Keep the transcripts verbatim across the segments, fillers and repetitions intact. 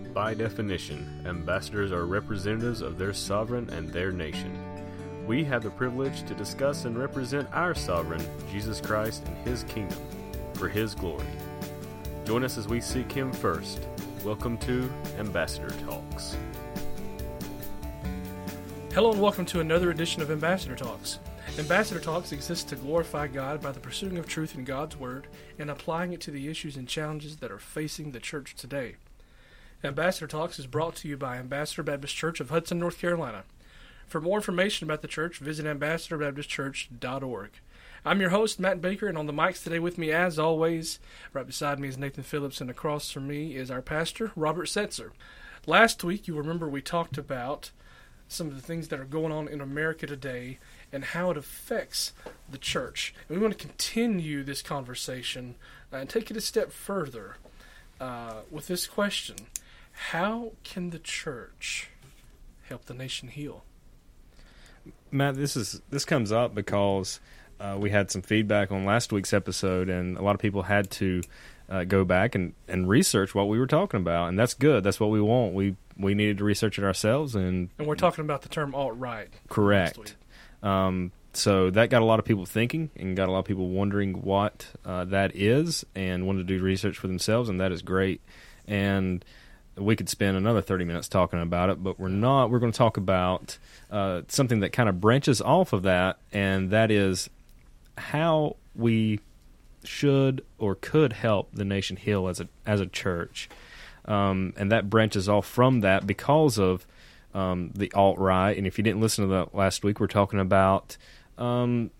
By definition, ambassadors are representatives of their sovereign and their nation. We have the privilege to discuss and represent our sovereign, Jesus Christ, and His kingdom, for His glory. Join us as we seek Him first. Welcome to Ambassador Talks. Hello and welcome to another edition of Ambassador Talks. Ambassador Talks exists to glorify God by the pursuing of truth in God's Word and applying it to the issues and challenges that are facing the church today. Ambassador Talks is brought to you by Ambassador Baptist Church of Hudson, North Carolina. For more information about the church, visit ambassador baptist church dot org. I'm your host, Matt Baker, and on the mics today with me, as always, right beside me is Nathan Phillips, and across from me is our pastor, Robert Setzer. Last week, you remember we talked about some of the things that are going on in America today and how it affects the church. And we want to continue this conversation uh, and take it a step further uh, with this question. How can the church help the nation heal? Matt, this is this comes up because uh, we had some feedback on last week's episode, and a lot of people had to uh, go back and, and research what we were talking about, and that's good. That's what we want. We we needed to research it ourselves, and and we're talking about the term alt-right. Correct. Um, so that got a lot of people thinking, and got a lot of people wondering what uh, that is, and wanted to do research for themselves, and that is great. And we could spend another thirty minutes talking about it, but we're not. We're going to talk about uh, something that kind of branches off of that, and that is how we should or could help the nation heal as a as a church. Um, and that branches off from that because of um, the alt-right. And if you didn't listen to that last week, we're talking about, um,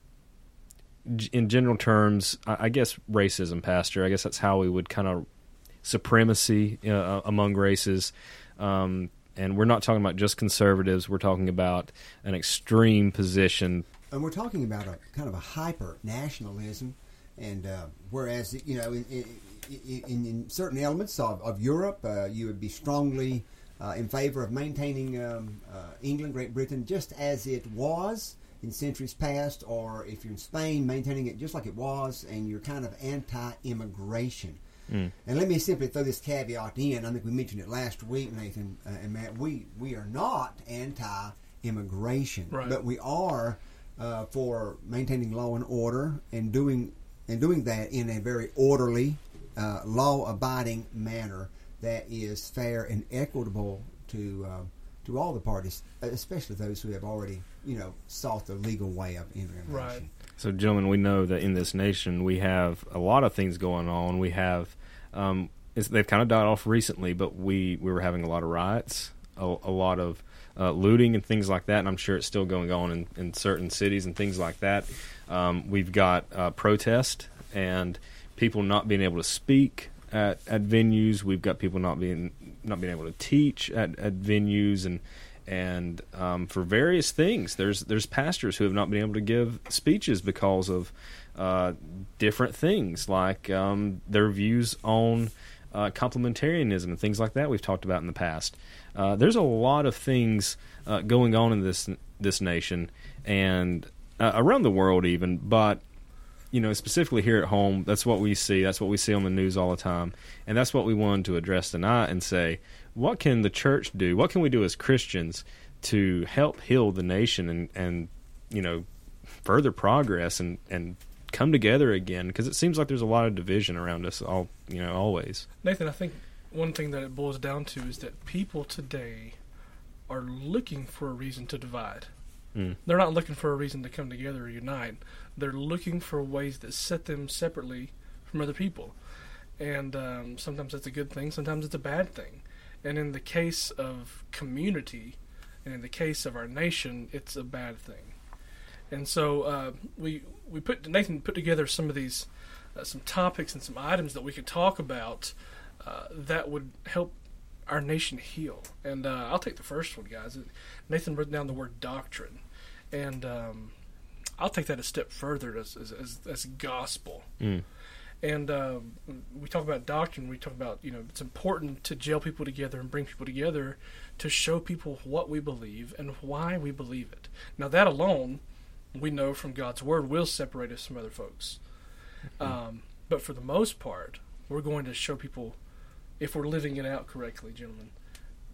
in general terms, I, I guess racism, Pastor. I guess that's how we would kind of supremacy uh, among races, um, and we're not talking about just conservatives. We're talking about an extreme position, and we're talking about a kind of a hyper nationalism. And uh, whereas you know, in, in, in, in certain elements of, of Europe, uh, you would be strongly uh, in favor of maintaining um, uh, England, Great Britain, just as it was in centuries past, or if you're in Spain, maintaining it just like it was, and you're kind of anti-immigration. Mm. And let me simply throw this caveat in. I think we mentioned it last week, Nathan uh, and Matt. We we are not anti-immigration, right, but we are uh, for maintaining law and order and doing and doing that in a very orderly, uh, law-abiding manner that is fair and equitable to uh, to all the parties, especially those who have already you know sought the legal way of entering the right. nation. So, gentlemen, we know that in this nation we have a lot of things going on. We have Um, it's, they've kind of died off recently, but we, we were having a lot of riots, a, a lot of uh, looting and things like that, and I'm sure it's still going on in, in certain cities and things like that. Um, we've got uh, protest and people not being able to speak at, at venues. We've got people not being not being able to teach at, at venues, and and um, for various things. There's there's pastors who have not been able to give speeches because of Uh, different things like um, their views on uh, complementarianism and things like that we've talked about in the past. Uh, there's a lot of things uh, going on in this this nation and uh, around the world even, but you know specifically here at home, that's what we see. That's what we see on the news all the time, and that's what we wanted to address tonight and say, what can the church do? What can we do as Christians to help heal the nation and, and you know further progress and and come together again, because it seems like there's a lot of division around us all, you know, always. Nathan, I think one thing that it boils down to is that people today are looking for a reason to divide. Mm. They're not looking for a reason to come together or unite. They're looking for ways that set them separately from other people. And um, sometimes that's a good thing, sometimes it's a bad thing. And in the case of community, and in the case of our nation, it's a bad thing. And so uh, we we put Nathan put together some of these uh, some topics and some items that we could talk about uh, that would help our nation heal. And uh, I'll take the first one, guys. Nathan wrote down the word doctrine, and um, I'll take that a step further as as, as, as gospel. Mm. And uh, we talk about doctrine. We talk about you know it's important to gel people together and bring people together to show people what we believe and why we believe it. Now that alone, we know from God's Word, will separate us from other folks. Mm-hmm. Um, but for the most part, we're going to show people, if we're living it out correctly, gentlemen,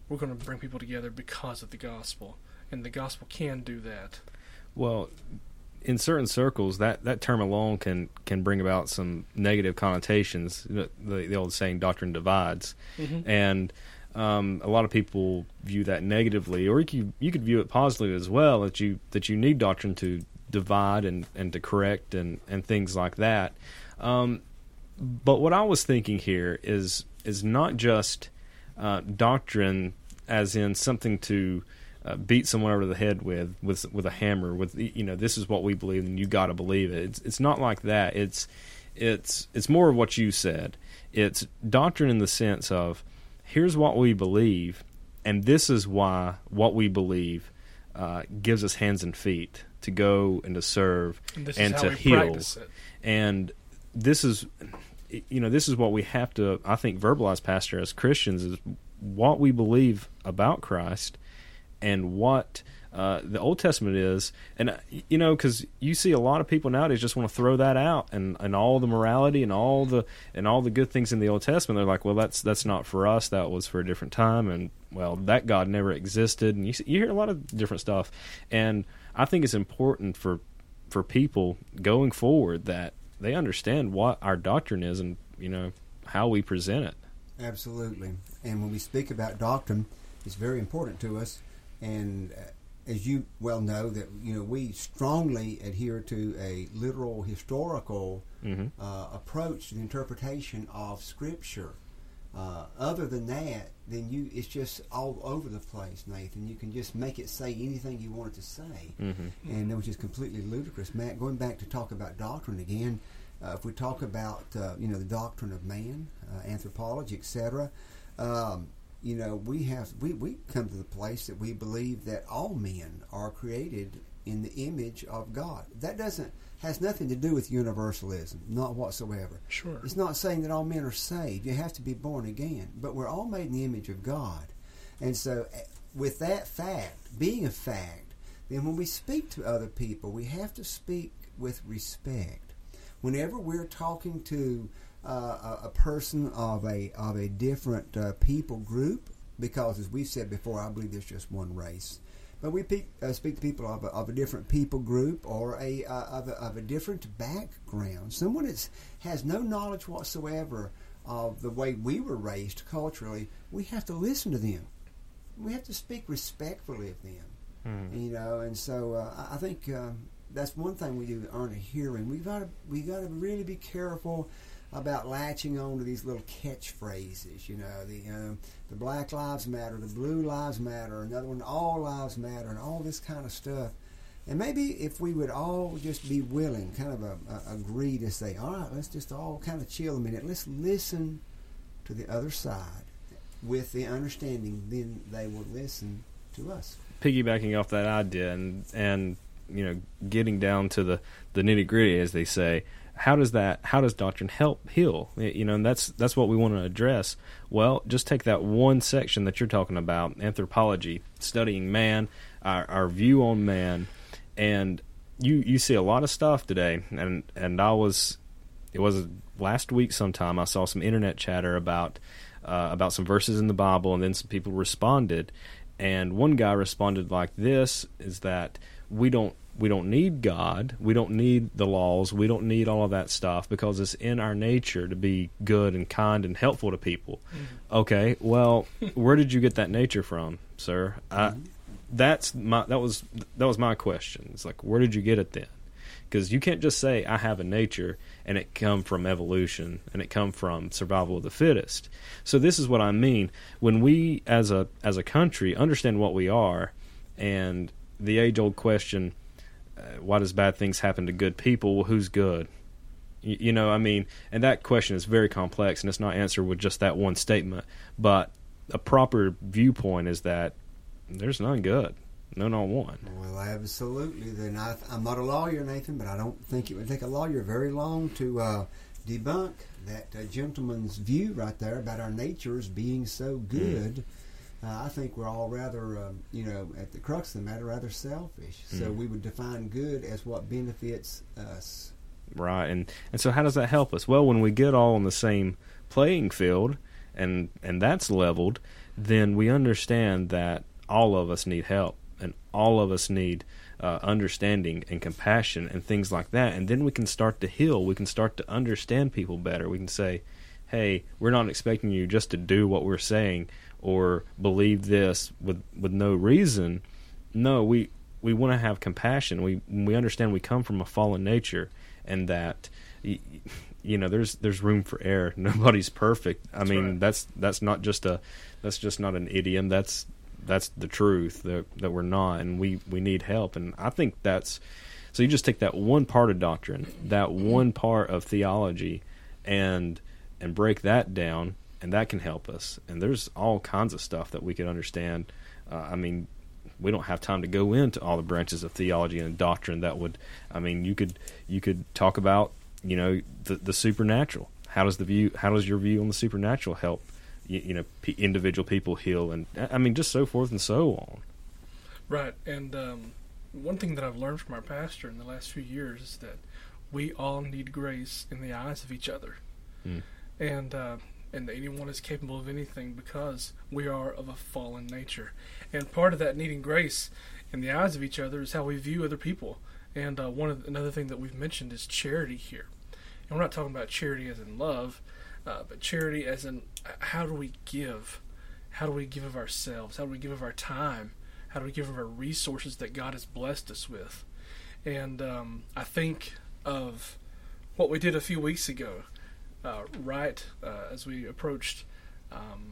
we're going to bring people together because of the gospel, and the gospel can do that. Well, in certain circles, that, that term alone can, can bring about some negative connotations. The, the old saying, doctrine divides. Mm-hmm. And um, a lot of people view that negatively, or you could, you could view it positively as well, that you that you need doctrine to divide and, and to correct and, and things like that. Um, but what I was thinking here is is not just uh, doctrine as in something to Uh, beat someone over the head with, with with a hammer. With you know, this is what we believe, and you got to believe it. It's it's not like that. It's it's it's more of what you said. It's doctrine in the sense of here's what we believe, and this is why what we believe uh, gives us hands and feet to go and to serve and, this and is how to we heal. practice it. And this is you know this is what we have to I think verbalize, Pastor, as Christians, is what we believe about Christ. And what uh, the Old Testament is, and uh, you know, because you see a lot of people nowadays just want to throw that out, and, and all the morality and all the and all the good things in the Old Testament. They're like, well, that's that's not for us. That was for a different time, and well, that God never existed. And you see, you hear a lot of different stuff, and I think it's important for for people going forward that they understand what our doctrine is, and you know how we present it. Absolutely, and when we speak about doctrine, it's very important to us. And uh, as you well know, that you know we strongly adhere to a literal, historical mm-hmm. uh, approach to the interpretation of Scripture. Uh, other than that, then you it's just all over the place, Nathan. You can just make it say anything you want it to say, mm-hmm. and which is completely ludicrous. Matt, going back to talk about doctrine again, uh, if we talk about uh, you know the doctrine of man, uh, anthropology, et cetera. Um, You know, we have we, we come to the place that we believe that all men are created in the image of God. That doesn't has nothing to do with universalism, not whatsoever. Sure. It's not saying that all men are saved. You have to be born again. But we're all made in the image of God. And so with that fact, being a fact, then when we speak to other people, we have to speak with respect. Whenever we're talking to Uh, a, a person of a of a different uh, people group, because as we've said before, I believe there's just one race. But we pe- uh, speak to people of a, of a different people group or a, uh, of a of a different background. Someone that has no knowledge whatsoever of the way we were raised culturally. We have to listen to them. We have to speak respectfully of them. Mm. You know, and so uh, I think uh, that's one thing we do to earn a hearing. We got to we got to really be careful about latching on to these little catchphrases, you know, the um, the Black Lives Matter, the Blue Lives Matter, another one, All Lives Matter, and all this kind of stuff. And maybe if we would all just be willing, kind of a, a, agree to say, all right, let's just all kind of chill a minute. Let's listen to the other side with the understanding, then they will listen to us. Piggybacking off that idea and, and you know, getting down to the, the nitty-gritty, as they say, How does that? How does doctrine help heal? You know, and that's that's what we want to address. Well, just take that one section that you're talking about, anthropology, studying man, our, our view on man, and you you see a lot of stuff today. And and I was, it was last week sometime. I saw some internet chatter about uh, about some verses in the Bible, and then some people responded, and one guy responded like this: is that we don't. We don't need God. We don't need the laws. We don't need all of that stuff because it's in our nature to be good and kind and helpful to people. Mm-hmm. Okay, well, where did you get that nature from, sir? Mm-hmm. I, that's my that was that was my question. It's like, where did you get it then? Because you can't just say I have a nature and it come from evolution and it come from survival of the fittest. So this is what I mean when we, as a as a country, understand what we are, and the age old question. Uh, why does bad things happen to good people? Well, who's good? You, you know, I mean, and that question is very complex, and it's not answered with just that one statement. But a proper viewpoint is that there's none good. No, not one. Well, absolutely. Then I, I'm not a lawyer, Nathan, but I don't think it would take a lawyer very long to uh, debunk that uh, gentleman's view right there about our natures being so good. Mm. Uh, I think we're all rather, um, you know, at the crux of the matter, rather selfish. Mm. So we would define good as what benefits us. Right, and and so how does that help us? Well, when we get all on the same playing field, and and that's leveled, then we understand that all of us need help, and all of us need uh, understanding and compassion and things like that. And then we can start to heal. We can start to understand people better. We can say, hey, we're not expecting you just to do what we're saying or believe this with with no reason. No, we we want to have compassion. We we understand we come from a fallen nature, and that you know there's there's room for error. Nobody's perfect. I That's mean right. that's that's not just a that's just not an idiom. That's that's the truth that that we're not, and we we need help. And I think that's so. You just take that one part of doctrine, that one part of theology, and and break that down, and that can help us. And there's all kinds of stuff that we can understand. Uh, I mean, we don't have time to go into all the branches of theology and doctrine that would. I mean, you could you could talk about you know the the supernatural. How does the view? How does your view on the supernatural help? You, you know, p- individual people heal, and I mean, just so forth and so on. Right, and um, one thing that I've learned from our pastor in the last few years is that we all need grace in the eyes of each other. Mm. And uh, and anyone is capable of anything because we are of a fallen nature. And part of that needing grace in the eyes of each other is how we view other people. And uh, one of, another thing that we've mentioned is charity here. And we're not talking about charity as in love, uh, but charity as in how do we give? How do we give of ourselves? How do we give of our time? How do we give of our resources that God has blessed us with? And um, I think of what we did a few weeks ago. Uh, right uh, as we approached um,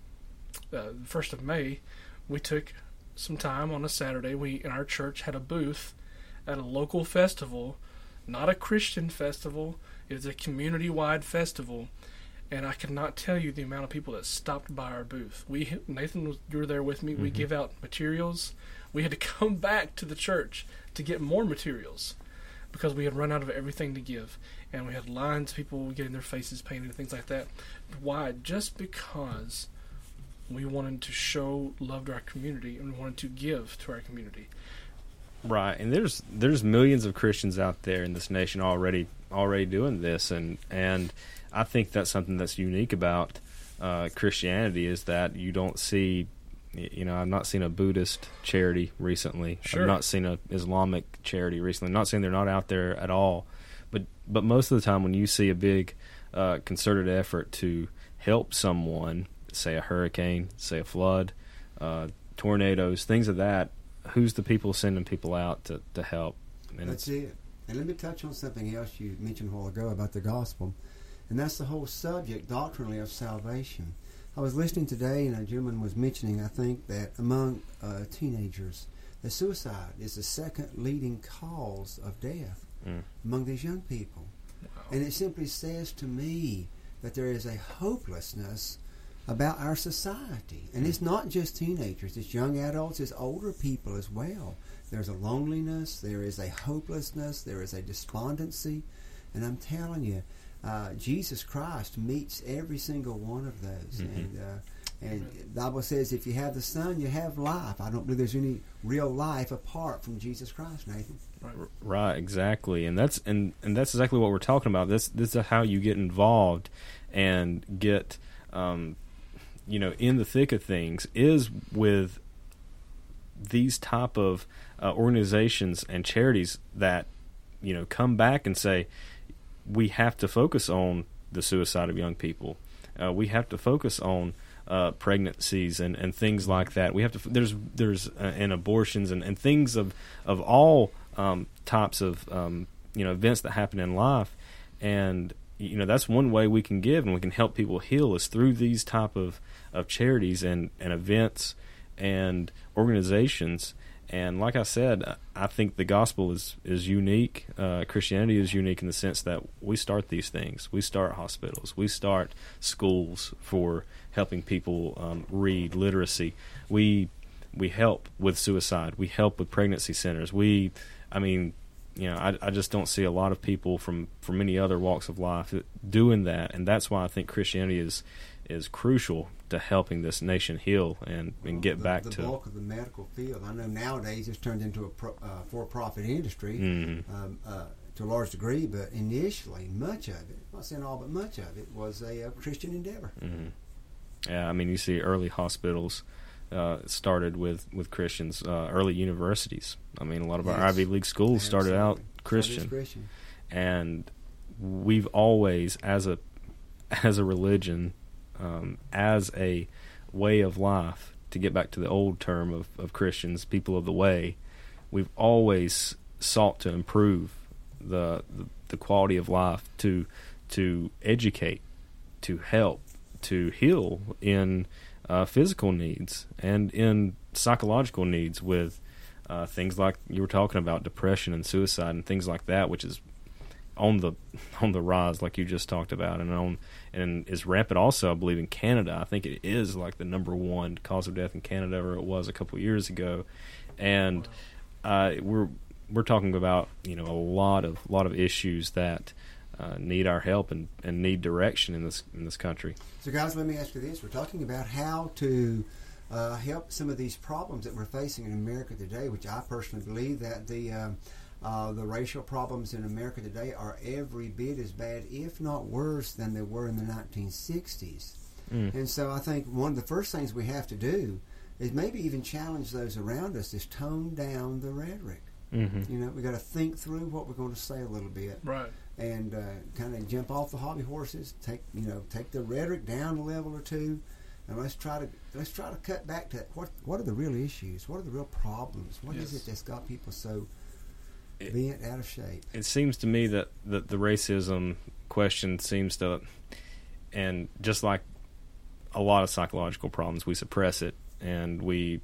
uh, the first of May, we took some time on a Saturday. We in our church had a booth at a local festival, not a Christian festival. It was a community-wide festival, and I cannot tell you the amount of people that stopped by our booth. We Nathan, was, you were there with me. Mm-hmm. We give out materials. We had to come back to the church to get more materials because we had run out of everything to give. And we had lines, people getting their faces painted, things like that. Why? Just because we wanted to show love to our community and we wanted to give to our community. Right, and there's there's millions of Christians out there in this nation already already doing this, and and I think that's something that's unique about uh, Christianity is that you don't see, you know, I've not seen a Buddhist charity recently. Sure. I've not seen an Islamic charity recently. I'm not saying they're not out there at all. But but most of the time when you see a big uh, concerted effort to help someone, say a hurricane, say a flood, uh, tornadoes, things of that, who's the people sending people out to, to help? And that's it. And let me touch on something else you mentioned a while ago about the gospel, and that's the whole subject doctrinally of salvation. I was listening today, and a gentleman was mentioning, I think, that among uh, teenagers, that suicide is the second leading cause of death. Mm. Among these young people. Wow. And it simply says to me that there is a hopelessness about our society. And mm. it's not just teenagers, it's young adults, it's older people as well. There's a loneliness, there is a hopelessness, there is a despondency. And I'm telling you, uh, Jesus Christ meets every single one of those. Mm-hmm. And uh, and the Bible says if you have the Son, you have life. I don't believe there's any real life apart from Jesus Christ, Nathan. Right, right exactly. And that's and, and that's exactly what we're talking about. This this is how you get involved and get um, you know, in the thick of things is with these type of uh, organizations and charities that, you know, come back and say we have to focus on the suicide of young people. Uh, we have to focus on Uh, pregnancies and, and things like that. We have to. There's there's uh, and abortions and, and things of of all um, types of um, you know events that happen in life, and you know that's one way we can give and we can help people heal is through these type of, of charities and, and events and organizations. And like I said, I think the gospel is is unique. Uh, Christianity is unique in the sense that we start these things. We start hospitals. We start schools for helping people um, read literacy. We we help with suicide. We help with pregnancy centers. We, I mean, you know, I, I just don't see a lot of people from, from many other walks of life doing that, and that's why I think Christianity is is crucial to helping this nation heal and, and well, get the, back the to the bulk of the medical field. I know nowadays it's turned into a pro, uh, for-profit industry mm-hmm. um, uh, to a large degree, but initially much of it, I'm not saying all, but much of it was a, a Christian endeavor. Mm-hmm. Yeah, I mean, you see early hospitals uh, started with, with Christians, uh, early universities. I mean, a lot of Yes. our Ivy League schools started out Absolutely. Christian. Started as Christian. And we've always, as a as a religion, um, as a way of life, to get back to the old term of, of Christians, people of the way, we've always sought to improve the the, the quality of life, to to educate, to help, to heal in uh, physical needs and in psychological needs with uh, things like you were talking about, depression and suicide and things like that, which is on the on the rise, like you just talked about, and on and is rampant also, I believe, in Canada. I think it is like the number one cause of death in Canada, or it was a couple of years ago. And uh, we're we're talking about, you know, a lot of lot of issues that uh, need our help and, and need direction in this in this country. So, guys, let me ask you this: we're talking about how to uh, help some of these problems that we're facing in America today, which I personally believe that the um, Uh, the racial problems in America today are every bit as bad, if not worse, than they were in the nineteen sixties. Mm. And so I think one of the first things we have to do is maybe even challenge those around us, is tone down the rhetoric. Mm-hmm. You know, we got to think through what we're going to say a little bit, right? And uh, kind of jump off the hobby horses. Take you know, take the rhetoric down a level or two, and let's try to let's try to cut back to what what are the real issues? What are the real problems? What yes. is it that's got people so bent out of shape? It seems to me that, that the racism question seems to, and just like a lot of psychological problems, we suppress it and we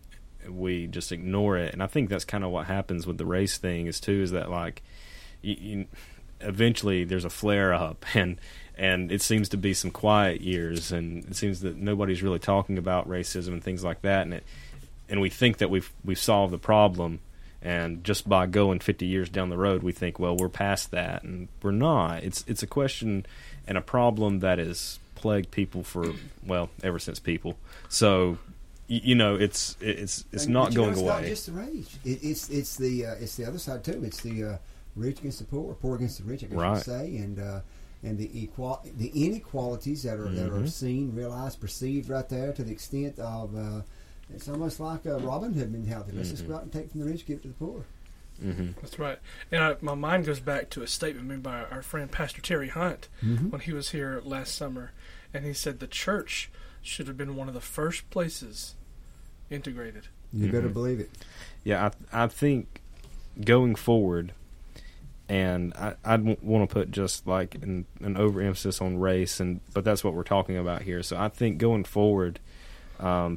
we just ignore it. And I think that's kind of what happens with the race thing is too, is that like you, you, eventually there's a flare up, and and it seems to be some quiet years, and it seems that nobody's really talking about racism and things like that, and it and we think that we've we've solved the problem. And just by going fifty years down the road, we think, well, we're past that, and we're not. It's it's a question and a problem that has plagued people for, well, ever since people. So, you, you know, it's it's it's and, not going know, it's away. Not just the race. It, it's it's the uh, it's the other side too. It's the uh, rich against the poor, poor against the rich, I guess right. you say, and uh, and the equal the inequalities that are mm-hmm. that are seen, realized, perceived right there, to the extent of. Uh, It's almost like a Robin Hood mentality. Let's mm-hmm. just go out and take from the rich, give it to the poor. Mm-hmm. That's right. And I, my mind goes back to a statement made by our friend Pastor Terry Hunt mm-hmm. when he was here last summer. And he said the church should have been one of the first places integrated. You mm-hmm. better believe it. Yeah, I, I think going forward, and I, I want to put just like an, an overemphasis on race, and but that's what we're talking about here. So I think going forward, um,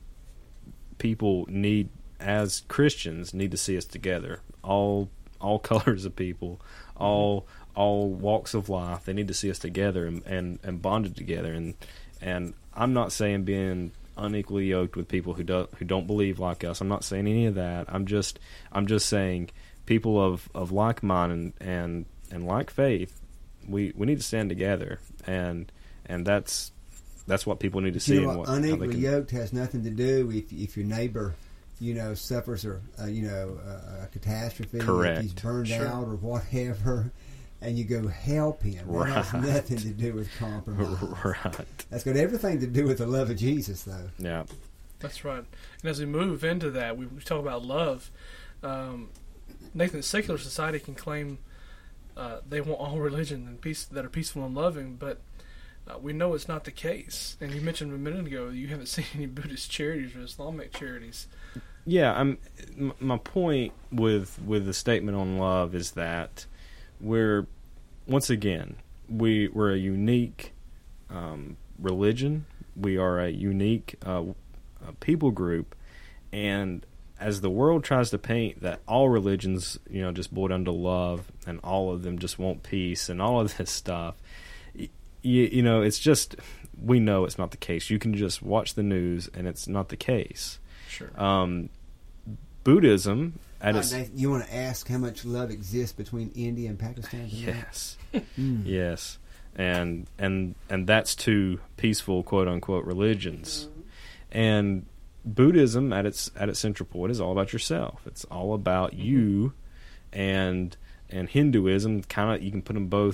people need, as Christians, need to see us together. All all colors of people, all all walks of life. They need to see us together and, and, and bonded together. And and I'm not saying being unequally yoked with people who don't who don't believe like us. I'm not saying any of that. I'm just I'm just saying people of, of like mind and, and, and like faith, we, we need to stand together, and and that's That's what people need to see. You know, and what, unequally can... yoked has nothing to do if if your neighbor, you know, suffers or uh, you know uh, a catastrophe, correct, if he's burned sure. out or whatever, and you go help him. That right. has nothing to do with compromise. Right. That's got everything to do with the love of Jesus, though. Yeah, that's right. And as we move into that, we, we talk about love. Um, Nathan, secular society can claim uh, they want all religion and peace that are peaceful and loving, but Uh, we know it's not the case. And you mentioned a minute ago you haven't seen any Buddhist charities or Islamic charities. Yeah, I'm, my point with with the statement on love is that we're, once again, we, we're a unique um, religion. We are a unique uh, people group. And as the world tries to paint that all religions, you know, just boil down to love and all of them just want peace and all of this stuff, You, you know, it's just, we know it's not the case. You can just watch the news, and it's not the case. Sure. Um, Buddhism, at uh, its... Nathan, you want to ask how much love exists between India and Pakistan today? Yes. mm. Yes. And, and, and that's two peaceful, quote-unquote, religions. Mm-hmm. And Buddhism, at its at its central point, is all about yourself. It's all about mm-hmm. you, and and Hinduism, kind of, you can put them both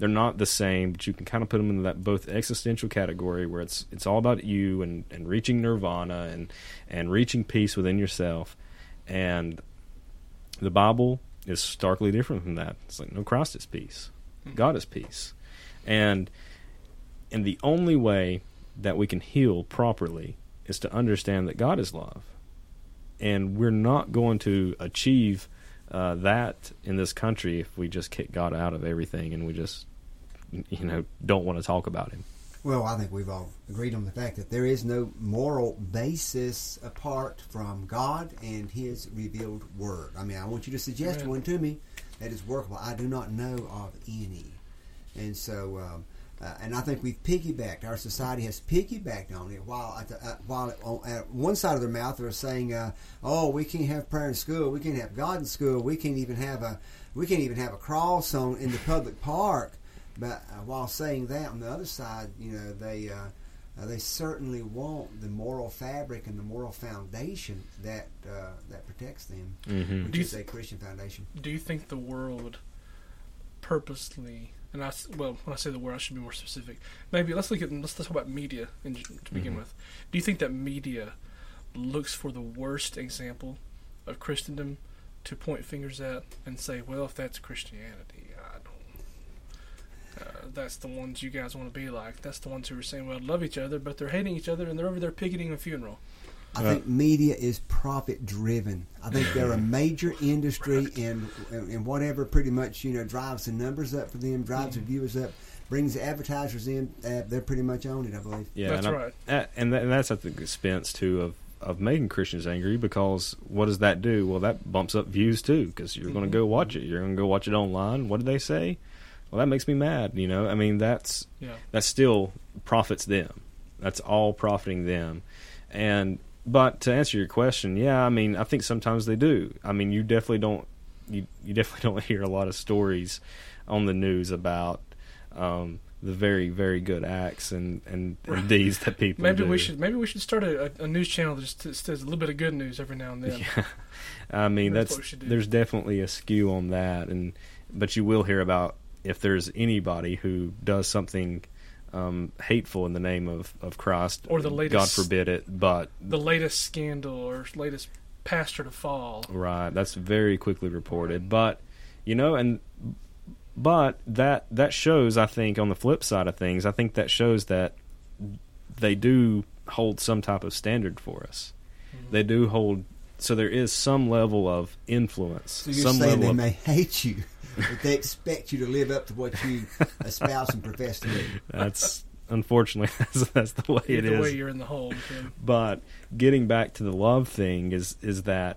they're not the same, but you can kind of put them into that both existential category where it's it's all about you and, and reaching nirvana and and reaching peace within yourself. And the Bible is starkly different from that. It's like, no, Christ is peace. God is peace. And and the only way that we can heal properly is to understand that God is love. And we're not going to achieve uh, that in this country if we just kick God out of everything and we just, you know, don't want to talk about him. Well, I think we've all agreed on the fact that there is no moral basis apart from God and his revealed word. I mean, I want you to suggest Right. one to me that is workable. I do not know of any. And so, um, uh, and I think we've piggybacked. Our society has piggybacked on it. While at, the, uh, while at, on, at one side of their mouth they're saying, uh, "Oh, we can't have prayer in school. We can't have God in school. We can't even have a we can't even have a cross on in the public park." But uh, while saying that, on the other side, you know, they uh, uh, they certainly want the moral fabric and the moral foundation that uh, that protects them, Mm-hmm. which Do you is th- a Christian foundation. Do you think the world purposely, and I s- well, when I say the world, I should be more specific. Maybe let's look at let's talk about media in, to begin Mhm. with. Do you think that media looks for the worst example of Christendom to point fingers at and say, well, if that's Christianity, I don't. Uh, that's the ones you guys want to be like. That's the ones who are saying, well, love each other, but they're hating each other and they're over there picketing a funeral. I think media is profit driven. I think they're a major industry, and and whatever pretty much you know drives the numbers up for them, drives Mhm. the viewers up, brings the advertisers in. Uh, they're pretty much on it, I believe. Yeah, That's and right. I, and, that, and that's at the expense too of, of making Christians angry, because what does that do? Well, that bumps up views too, because you're going to go watch it. You're going to go watch it online. What did they say? Well, that makes me mad. You know, I mean, that's Yeah. that still profits them. That's all profiting them. And but to answer your question, yeah, I mean, I think sometimes they do. I mean, you definitely don't you you definitely don't hear a lot of stories on the news about um, the very very good acts and, and, and deeds that people Maybe do. we should maybe we should start a, a news channel that just t- says a little bit of good news every now and then. Yeah, I mean That's that's, what we should do. there's definitely a skew on that, and but you will hear about if there's anybody who does something um, hateful in the name of, of Christ, Or the God latest- forbid it, but The latest scandal or latest pastor to fall. right, that's very quickly reported. But you know, and but that that shows, I think, on the flip side of things, I think that shows that they do hold some type of standard for us. Mhm. They do hold. So there is some level of influence. So you're some saying level they of, may hate you, but they expect you to live up to what you espouse and profess to be. That's unfortunately that's, that's the way it Either is. way, you're in the hole. Tim. But getting back to the love thing is is that,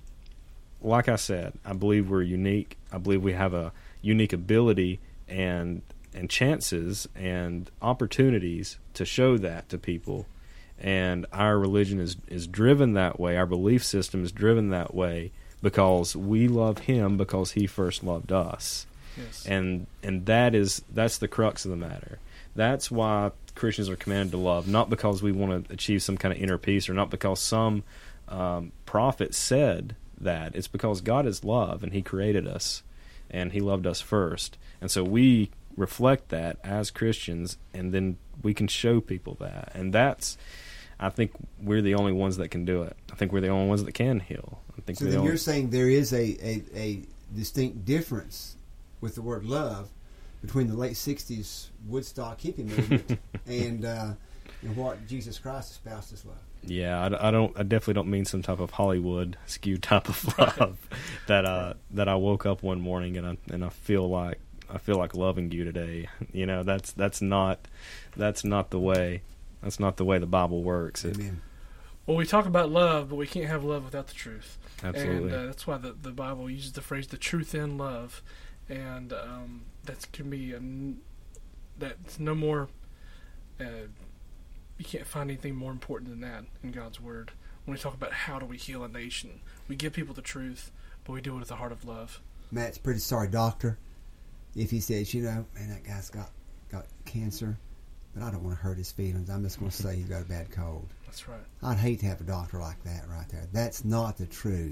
like I said, I believe we're unique. I believe we have a unique ability and and chances and opportunities to show that to people. And our religion is, is driven that way. Our belief system is driven that way because we love him because he first loved us. Yes. And and that is that's the crux of the matter. That's why Christians are commanded to love, not because we want to achieve some kind of inner peace or not because some um, prophet said that. It's because God is love and he created us and he loved us first. And so we reflect that as Christians, and then we can show people that. And that's, I think we're the only ones that can do it. I think we're the only ones that can heal. I think So we're the then only, you're saying there is a, a, a distinct difference with the word love between the late sixties Woodstock hippie movement and, uh, and what Jesus Christ espoused as love. Yeah, I, I don't. I definitely don't mean some type of Hollywood skewed type of love that uh, that I woke up one morning and I and I feel like I feel like loving you today. You know, that's that's not that's not the way. That's not the way the Bible works. It, Amen. Well, we talk about love, but we can't have love without the truth. absolutely. And uh, that's why the, the Bible uses the phrase "the truth in love," and um, that can be a n- that's no more. Uh, you can't find anything more important than that in God's Word. When we talk about how do we heal a nation, we give people the truth, but we do it with a heart of love. Matt's pretty sorry, doctor, if he says, you know, man, that guy's got, got cancer, but I don't want to hurt his feelings. I'm just going to say he's got a bad cold. That's right. I'd hate to have a doctor like that right there. That's not the truth.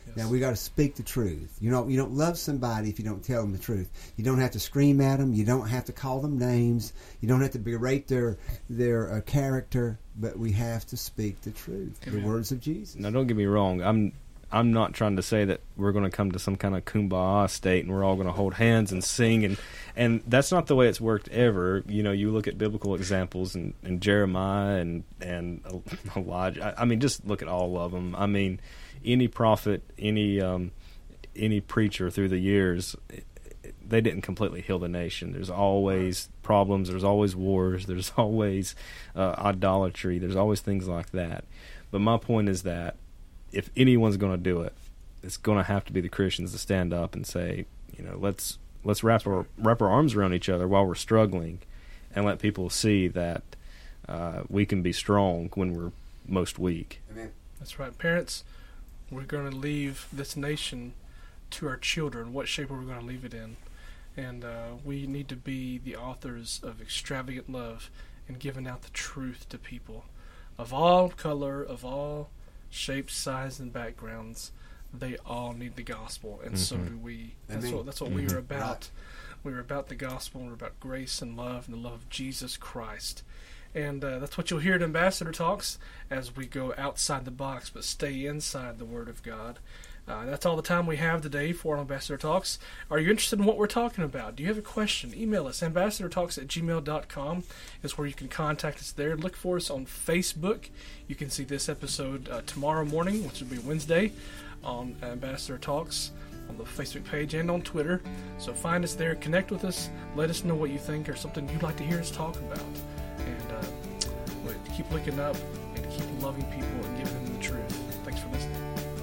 Yes. Now we got to speak the truth. You know, you don't love somebody if you don't tell them the truth. You don't have to scream at them. You don't have to call them names. You don't have to berate their their uh, character. But we have to speak the truth, Amen. The words of Jesus. Now, don't get me wrong. I'm I'm not trying to say that we're going to come to some kind of kumbaya state and we're all going to hold hands and sing, and and that's not the way it's worked ever. You know, you look at biblical examples and, and Jeremiah and and Elijah. I, I mean, just look at all of them. I mean, any prophet, any um, any preacher through the years, they didn't completely heal the nation. There's always problems. There's always wars. There's always uh, idolatry. There's always things like that. But my point is that if anyone's going to do it, it's going to have to be the Christians to stand up and say, you know, let's let's wrap our wrap our arms around each other while we're struggling, and let people see that uh, we can be strong when we're most weak. Amen. That's right, parents. We're going to leave this nation to our children. What shape are we going to leave it in? And uh, we need to be the authors of extravagant love and giving out the truth to people of all color, of all shapes, size, and backgrounds. They all need the gospel, and mm-hmm. so do we. That's Amen. what that's what mm-hmm. we are about. Right. We are about the gospel. We're about grace and love and the love of Jesus Christ. And uh, that's what you'll hear at Ambassador Talks as we go outside the box, but stay inside the Word of God. Uh, that's all the time we have today for Ambassador Talks. Are you interested in what we're talking about? Do you have a question? Email us. ambassador talks at gmail dot com is where you can contact us there. Look for us on Facebook. You can see this episode uh, tomorrow morning, which will be Wednesday, on Ambassador Talks on the Facebook page and on Twitter. So find us there. Connect with us. Let us know what you think or something you'd like to hear us talk about. And uh, keep looking up and keep loving people and giving them the truth. Thanks for listening.